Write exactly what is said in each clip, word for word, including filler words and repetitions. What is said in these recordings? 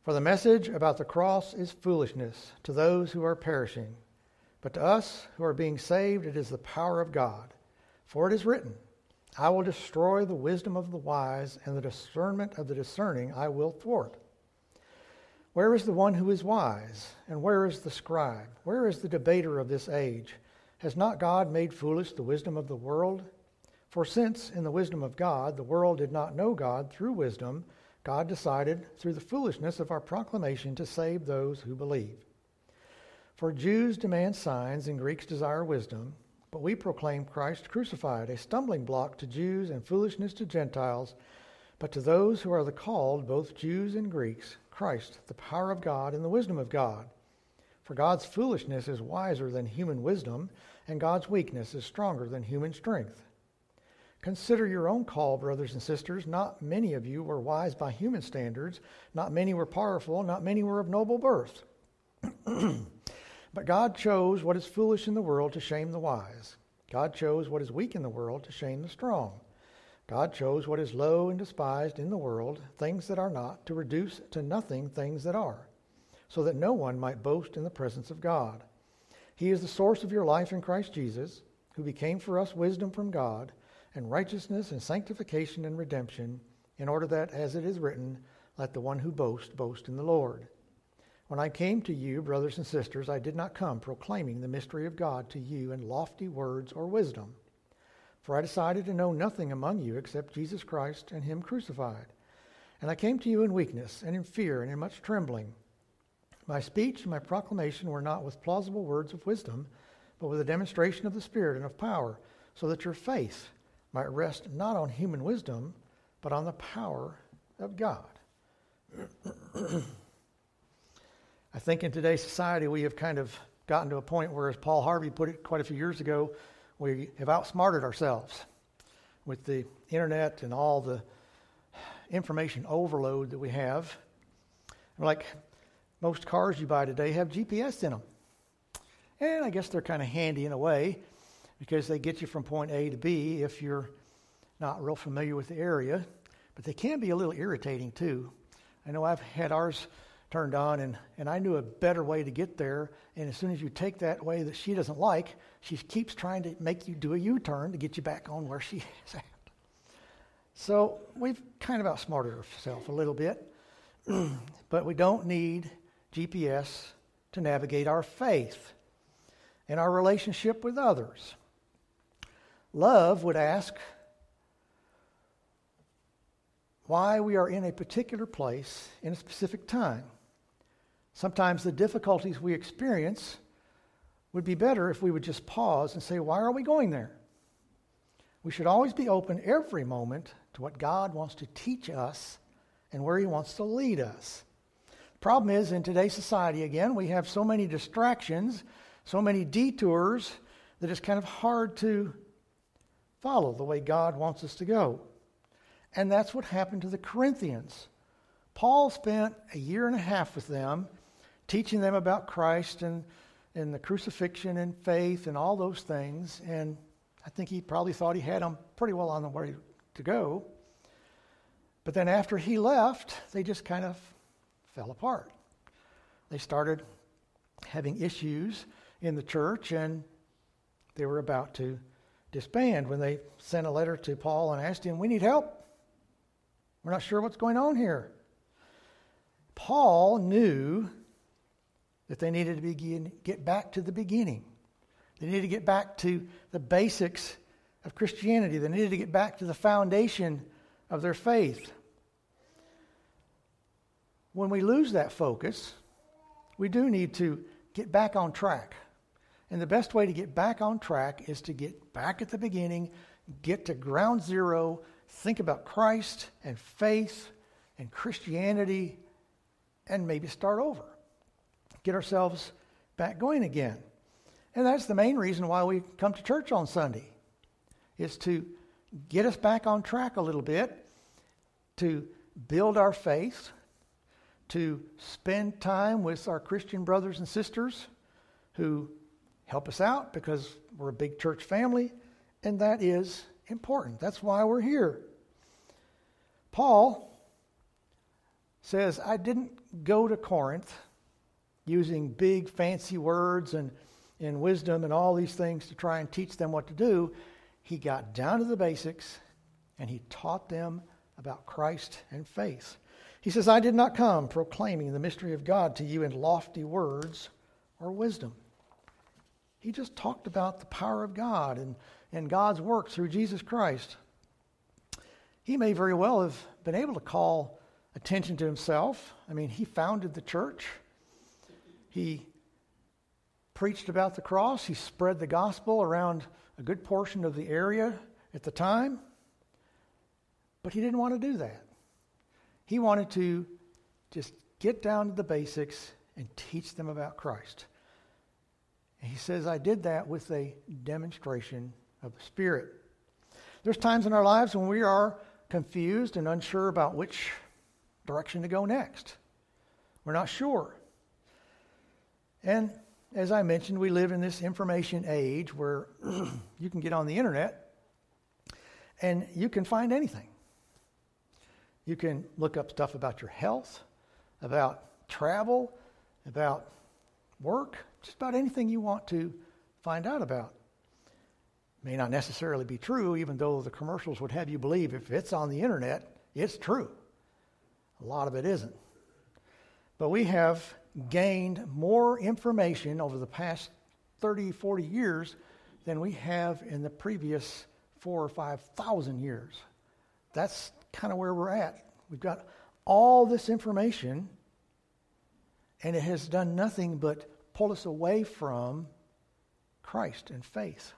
For the message about the cross is foolishness to those who are perishing, but to us who are being saved it is the power of God. For it is written, I will destroy the wisdom of the wise, and the discernment of the discerning I will thwart. Where is the one who is wise? And where is the scribe? Where is the debater of this age? Has not God made foolish the wisdom of the world? For since in the wisdom of God the world did not know God through wisdom, God decided through the foolishness of our proclamation to save those who believe. For Jews demand signs and Greeks desire wisdom, but we proclaim Christ crucified, a stumbling block to Jews and foolishness to Gentiles, but to those who are the called, both Jews and Greeks, Christ, the power of God and the wisdom of God. For God's foolishness is wiser than human wisdom, and God's weakness is stronger than human strength. Consider your own call, brothers and sisters. Not many of you were wise by human standards. Not many were powerful. Not many were of noble birth. But God chose what is foolish in the world to shame the wise. God chose what is weak in the world to shame the strong. God chose what is low and despised in the world, things that are not, to reduce to nothing things that are, so that no one might boast in the presence of God. He is the source of your life in Christ Jesus, who became for us wisdom from God, and righteousness and sanctification and redemption, in order that, as it is written, let the one who boasts boast in the Lord. When I came to you, brothers and sisters, I did not come proclaiming the mystery of God to you in lofty words or wisdom. For I decided to know nothing among you except Jesus Christ and him crucified. And I came to you in weakness and in fear and in much trembling. My speech and my proclamation were not with plausible words of wisdom, but with a demonstration of the Spirit and of power, so that your faith might rest not on human wisdom, but on the power of God. I think in today's society we have kind of gotten to a point where, as Paul Harvey put it quite a few years ago, we have outsmarted ourselves with the internet and all the information overload that we have. Like most cars you buy today have G P S in them. And I guess they're kind of handy in a way because they get you from point A to B if you're not real familiar with the area. But they can be a little irritating too. I know I've had ours turned on, and, and I knew a better way to get there. And as soon as you take that way that she doesn't like, she keeps trying to make you do a U-turn to get you back on where she is at. So we've kind of outsmarted ourselves a little bit. But we don't need G P S to navigate our faith and our relationship with others. Love would ask why we are in a particular place in a specific time. Sometimes the difficulties we experience would be better if we would just pause and say, why are we going there? We should always be open every moment to what God wants to teach us and where he wants to lead us. The problem is, in today's society, again, we have so many distractions, so many detours, that it's kind of hard to follow the way God wants us to go. And that's what happened to the Corinthians. Paul spent a year and a half with them, teaching them about Christ and, and the crucifixion and faith and all those things. And I think he probably thought he had them pretty well on the way to go. But then after he left, they just kind of fell apart. They started having issues in the church, and they were about to disband when they sent a letter to Paul and asked him, we need help. We're not sure what's going on here. Paul knew that they needed to begin, get back to the beginning. They needed to get back to the basics of Christianity. They needed to get back to the foundation of their faith. When we lose that focus, we do need to get back on track. And the best way to get back on track is to get back at the beginning, get to ground zero, think about Christ and faith and Christianity, and maybe start over. Get ourselves back going again. And that's the main reason why we come to church on Sunday, is to get us back on track a little bit, to build our faith, to spend time with our Christian brothers and sisters who help us out because we're a big church family, and that is important. That's why we're here. Paul says, I didn't go to Corinth using big fancy words and, and wisdom and all these things to try and teach them what to do. He got down to the basics and he taught them about Christ and faith. He says, I did not come proclaiming the mystery of God to you in lofty words or wisdom. He just talked about the power of God and, and God's work through Jesus Christ. He may very well have been able to call attention to himself. I mean, he founded the church. He preached about the cross. He spread the gospel around a good portion of the area at the time. But he didn't want to do that. He wanted to just get down to the basics and teach them about Christ. And he says, I did that with a demonstration of the Spirit. There's times in our lives when we are confused and unsure about which direction to go next. We're not sure. And as I mentioned, we live in this information age where you can get on the internet and you can find anything. You can look up stuff about your health, about travel, about work, just about anything you want to find out about. May not necessarily be true, even though the commercials would have you believe if it's on the internet, it's true. A lot of it isn't. But we have gained more information over the past thirty, forty years than we have in the previous four or five thousand years. That's kind of where we're at. We've got all this information, and it has done nothing but pull us away from Christ and faith.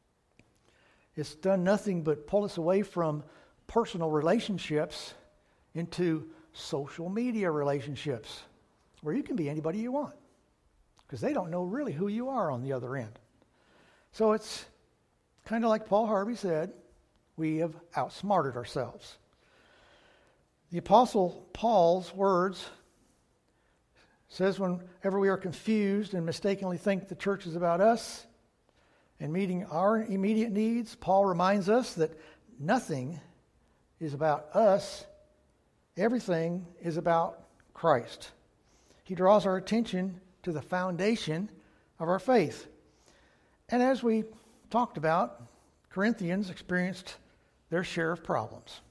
It's done nothing but pull us away from personal relationships into social media relationships where you can be anybody you want because they don't know really who you are on the other end. So it's kind of like Paul Harvey said, we have outsmarted ourselves. The Apostle Paul's words says whenever we are confused and mistakenly think the church is about us and meeting our immediate needs, Paul reminds us that nothing is about us. Everything is about Christ. He draws our attention to the foundation of our faith. And as we talked about, Corinthians experienced their share of problems.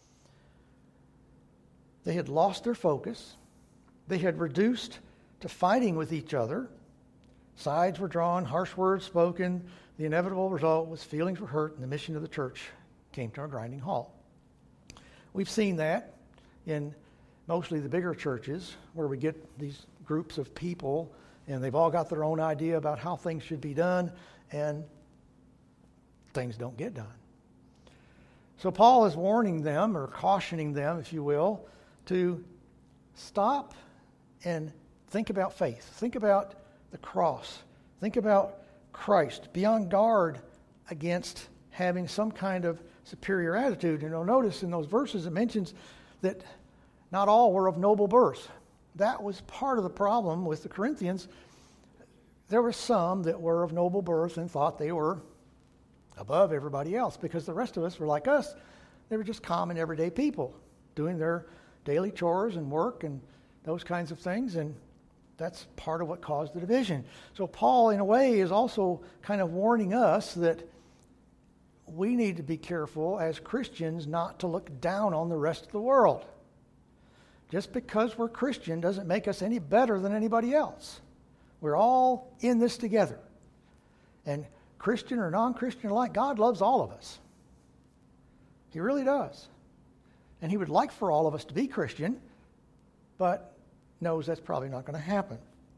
They had lost their focus. They had reduced to fighting with each other. Sides were drawn, harsh words spoken. The inevitable result was feelings were hurt, and the mission of the church came to a grinding halt. We've seen that in mostly the bigger churches where we get these groups of people and they've all got their own idea about how things should be done, and things don't get done. So Paul is warning them, or cautioning them, if you will, to stop and think about faith. Think about the cross. Think about Christ. Be on guard against having some kind of superior attitude. And you'll notice in those verses it mentions that not all were of noble birth. That was part of the problem with the Corinthians. There were some that were of noble birth and thought they were above everybody else because the rest of us were like us. They were just common everyday people doing their daily chores and work and those kinds of things, and that's part of what caused the division. So Paul, in a way, is also kind of warning us that we need to be careful as Christians not to look down on the rest of the world. Just because we're Christian doesn't make us any better than anybody else. We're all in this together. And Christian or non-Christian alike, God loves all of us. He really does. And He would like for all of us to be Christian, but knows that's probably not going to happen.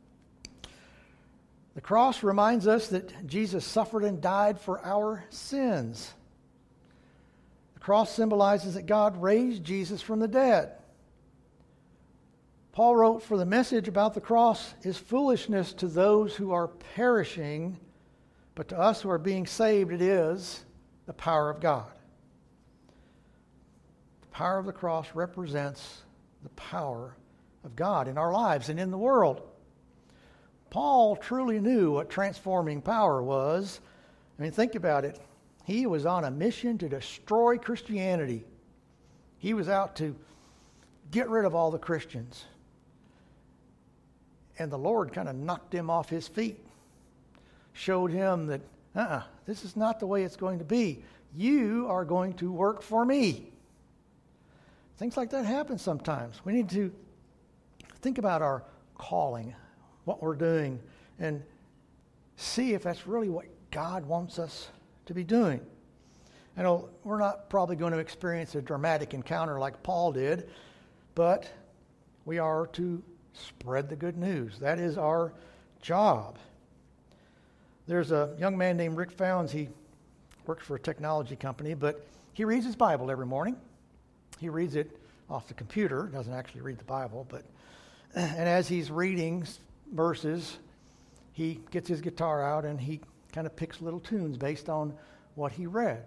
The cross reminds us that Jesus suffered and died for our sins. The cross symbolizes that God raised Jesus from the dead. Paul wrote, "For the message about the cross is foolishness to those who are perishing, but to us who are being saved it is the power of God." The power of the cross represents the power of God in our lives and in the world. Paul truly knew what transforming power was. I mean, think about it. He was on a mission to destroy Christianity. He was out to get rid of all the Christians. And the Lord kind of knocked him off his feet, showed him that, uh-uh, this is not the way it's going to be. You are going to work for me. Things like that happen sometimes. We need to think about our calling, what we're doing, and see if that's really what God wants us to be doing. I know we're not probably going to experience a dramatic encounter like Paul did, but we are to spread the good news. That is our job. There's a young man named Rick Founds. He works for a technology company, but he reads his Bible every morning. He reads it off the computer, doesn't actually read the Bible, but and as he's reading verses, he gets his guitar out and he kind of picks little tunes based on what he read.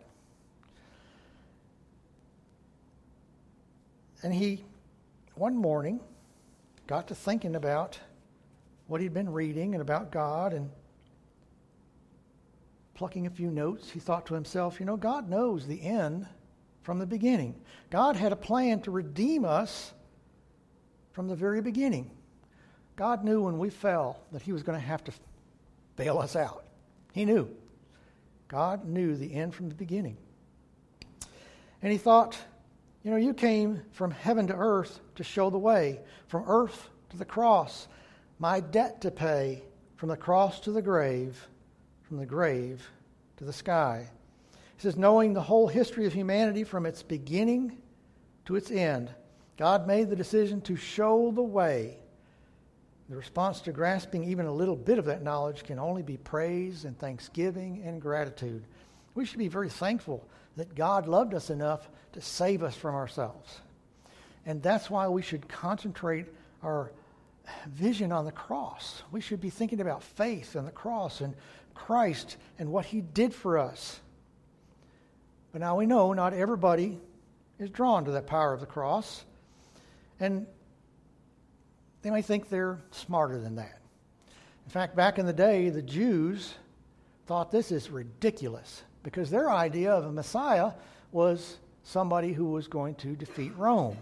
And he, one morning, got to thinking about what he'd been reading and about God, and plucking a few notes, he thought to himself, you know, God knows the end from the beginning. God had a plan to redeem us from the very beginning. God knew when we fell that he was going to have to bail us out. He knew. God knew the end from the beginning. And he thought, you know, you came from heaven to earth to show the way, from earth to the cross, my debt to pay, from the cross to the grave, from the grave to the sky. He says, knowing the whole history of humanity from its beginning to its end, God made the decision to show the way. The response to grasping even a little bit of that knowledge can only be praise and thanksgiving and gratitude. We should be very thankful that God loved us enough to save us from ourselves. And that's why we should concentrate our vision on the cross. We should be thinking about faith and the cross and Christ and what he did for us. But now we know not everybody is drawn to that power of the cross. And they may think they're smarter than that. In fact, back in the day, the Jews thought this is ridiculous because their idea of a Messiah was somebody who was going to defeat Rome.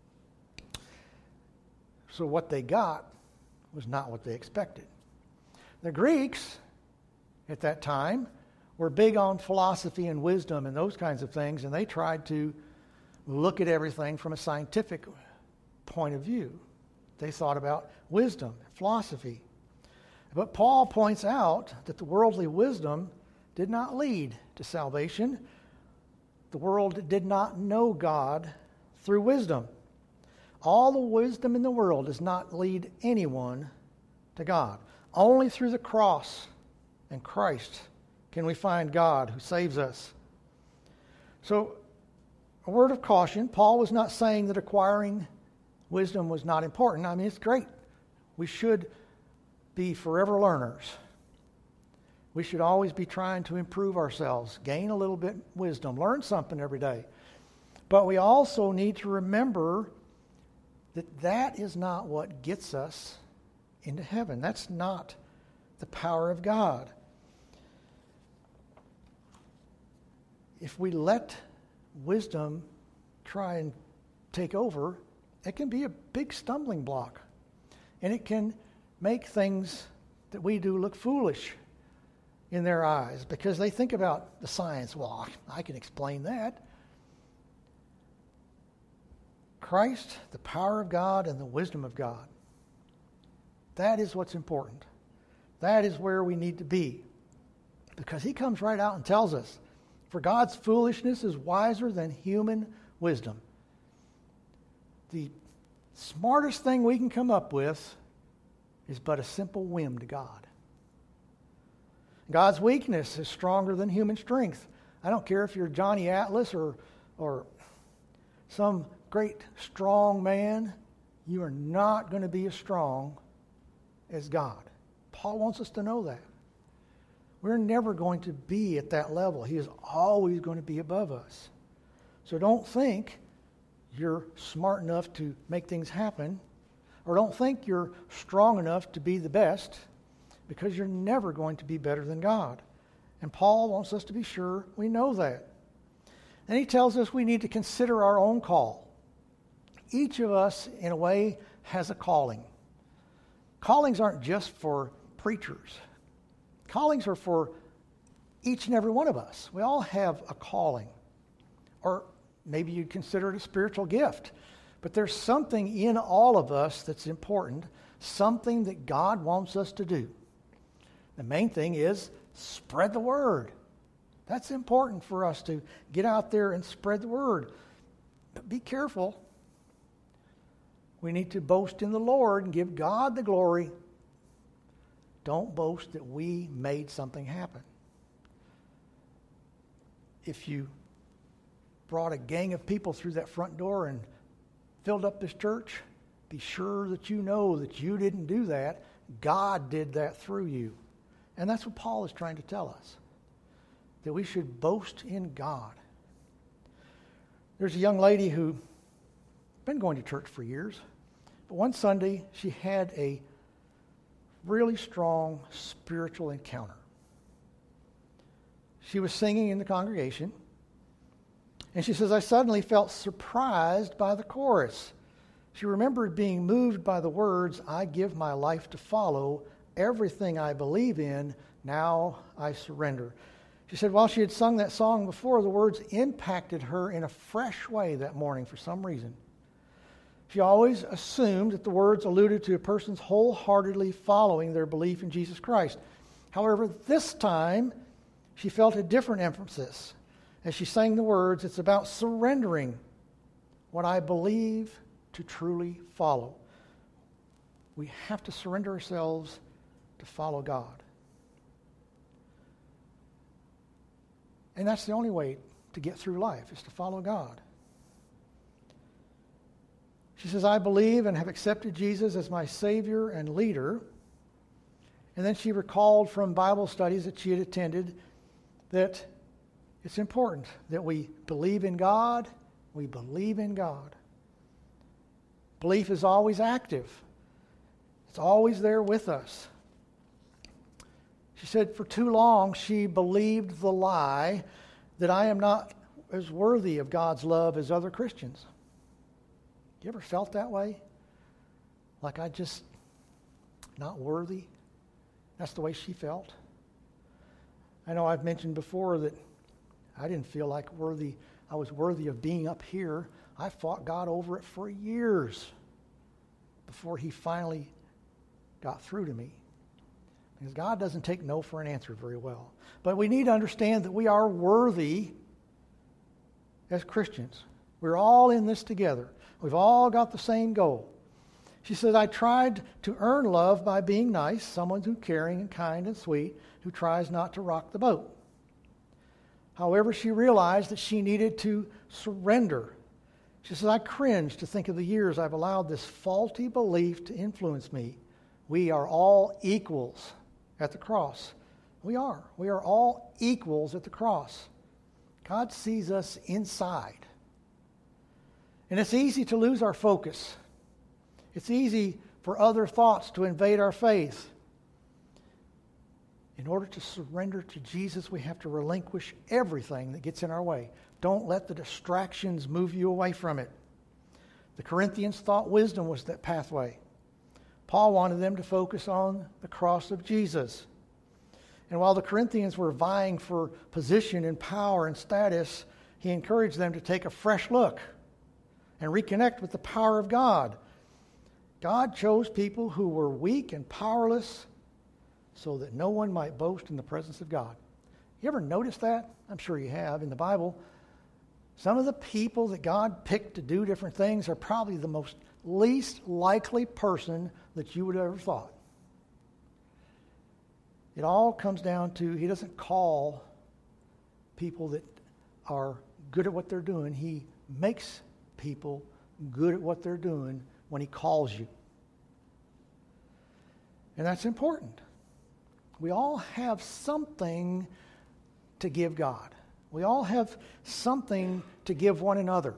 So what they got was not what they expected. The Greeks at that time were big on philosophy and wisdom and those kinds of things, and they tried to look at everything from a scientific point of view. They thought about wisdom, philosophy. But Paul points out that the worldly wisdom did not lead to salvation. The world did not know God through wisdom. All the wisdom in the world does not lead anyone to God. Only through the cross and Christ can we find God who saves us. So, a word of caution, Paul was not saying that acquiring wisdom was not important. I mean, it's great. We should be forever learners. We should always be trying to improve ourselves, gain a little bit wisdom, learn something every day. But we also need to remember that that is not what gets us into heaven. That's not the power of God. If we let wisdom try and take over, it can be a big stumbling block. And it can make things that we do look foolish in their eyes because they think about the science. Well, I can explain that. Christ, the power of God, and the wisdom of God. That is what's important. That is where we need to be. Because he comes right out and tells us, for God's foolishness is wiser than human wisdom. The smartest thing we can come up with is but a simple whim to God. God's weakness is stronger than human strength. I don't care if you're Johnny Atlas or, or some great strong man, you are not going to be as strong as God. Paul wants us to know that. We're never going to be at that level. He is always going to be above us. So don't think you're smart enough to make things happen, or don't think you're strong enough to be the best, because you're never going to be better than God. And Paul wants us to be sure we know that. And he tells us we need to consider our own call. Each of us, in a way, has a calling. Callings aren't just for preachers. Callings are for each and every one of us. We all have a calling. Or maybe you'd consider it a spiritual gift. But there's something in all of us that's important, something that God wants us to do. The main thing is spread the word. That's important for us to get out there and spread the word. But be careful. We need to boast in the Lord and give God the glory. Don't boast that we made something happen. If you brought a gang of people through that front door and filled up this church, be sure that you know that you didn't do that. God did that through you. And that's what Paul is trying to tell us, that we should boast in God. There's a young lady who's been going to church for years, but one Sunday she had a really strong spiritual encounter. She was singing in the congregation, and she says, I suddenly felt surprised by the chorus. She remembered being moved by the words, I give my life to follow, everything I believe in, now I surrender. She said while she had sung that song before, the words impacted her in a fresh way that morning for some reason. She always assumed that the words alluded to a person's wholeheartedly following their belief in Jesus Christ. However, this time, she felt a different emphasis. As she sang the words, it's about surrendering what I believe to truly follow. We have to surrender ourselves to follow God. And that's the only way to get through life, is to follow God. She says, I believe and have accepted Jesus as my Savior and leader. And then she recalled from Bible studies that she had attended that it's important that we believe in God. We believe in God. Belief is always active. It's always there with us. She said for too long she believed the lie that I am not as worthy of God's love as other Christians. You ever felt that way? Like I just not worthy? That's the way she felt. I know I've mentioned before that I didn't feel like worthy. I was worthy of being up here. I fought God over it for years before he finally got through to me. Because God doesn't take no for an answer very well. But we need to understand that we are worthy as Christians. We're all in this together. We've all got the same goal. She said, I tried to earn love by being nice, someone who's caring and kind and sweet, who tries not to rock the boat. However, she realized that she needed to surrender. She says, I cringe to think of the years I've allowed this faulty belief to influence me. We are all equals at the cross. We are. We are all equals at the cross. God sees us inside. And it's easy to lose our focus. It's easy for other thoughts to invade our faith. In order to surrender to Jesus, we have to relinquish everything that gets in our way. Don't let the distractions move you away from it. The Corinthians thought wisdom was that pathway. Paul wanted them to focus on the cross of Jesus. And while the Corinthians were vying for position and power and status, he encouraged them to take a fresh look and reconnect with the power of God. God chose people who were weak and powerless so that no one might boast in the presence of God. You ever notice that? I'm sure you have in the Bible. Some of the people that God picked to do different things are probably the most least likely person that you would have ever thought. It all comes down to he doesn't call people that are good at what they're doing. He makes people good at what they're doing when he calls you. And that's important. We all have something to give God. We all have something to give one another,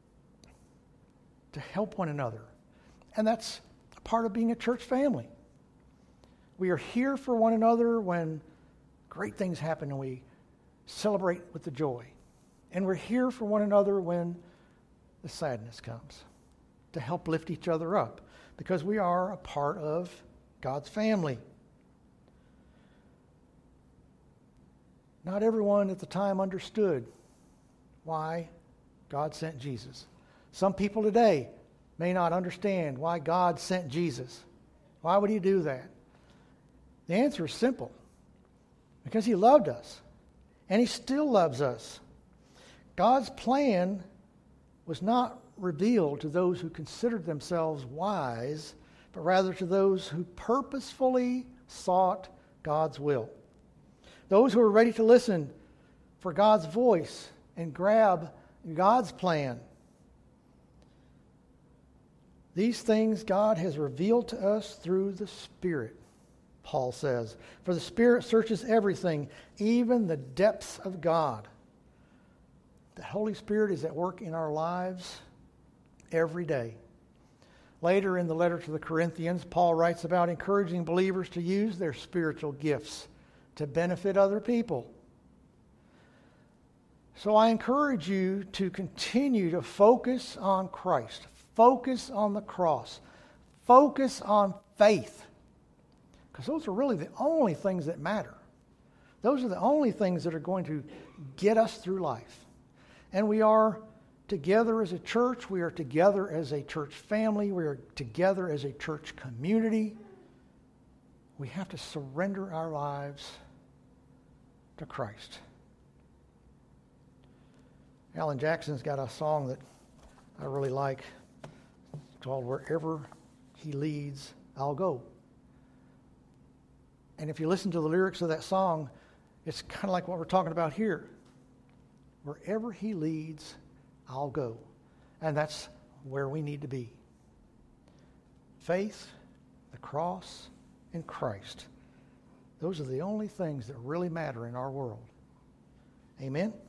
to help one another. And that's a part of being a church family. We are here for one another when great things happen and we celebrate with the joy. And we're here for one another when the sadness comes, to help lift each other up, because we are a part of God's family. Not everyone at the time understood why God sent Jesus. Some people today may not understand why God sent Jesus. Why would he do that? The answer is simple. Because he loved us. And he still loves us. God's plan was not revealed to those who considered themselves wise, but rather to those who purposefully sought God's will. Those who are ready to listen for God's voice and grab God's plan. These things God has revealed to us through the Spirit, Paul says. For the Spirit searches everything, even the depths of God. The Holy Spirit is at work in our lives every day. Later in the letter to the Corinthians, Paul writes about encouraging believers to use their spiritual gifts to benefit other people. So I encourage you to continue to focus on Christ. Focus on the cross. Focus on faith. Because those are really the only things that matter. Those are the only things that are going to get us through life. And we are together as a church. We are together as a church family. We are together as a church community. We have to surrender our lives to Christ. Alan Jackson's got a song that I really like. It's called Wherever He Leads, I'll Go. And if you listen to the lyrics of that song, it's kind of like what we're talking about here. Wherever He leads, I'll go. And that's where we need to be. Faith, the cross, and Christ. Those are the only things that really matter in our world. Amen?